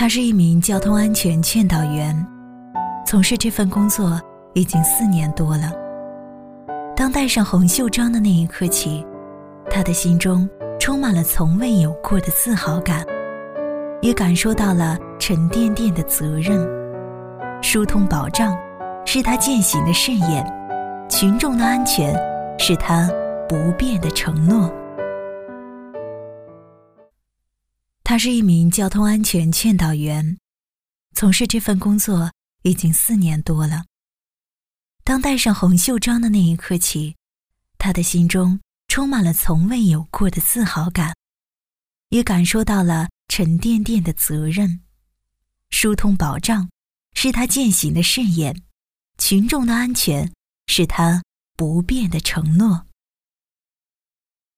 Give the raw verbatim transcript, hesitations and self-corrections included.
他是一名交通安全劝导员，从事这份工作已经四年多了。当戴上红袖章的那一刻起，他的心中充满了从未有过的自豪感，也感受到了沉甸甸的责任。疏通保障是他践行的誓言，群众的安全是他不变的承诺。他是一名交通安全劝导员，从事这份工作已经四年多了。当戴上红袖章的那一刻起，他的心中充满了从未有过的自豪感，也感受到了沉甸甸的责任。疏通保障是他践行的誓言，群众的安全是他不变的承诺。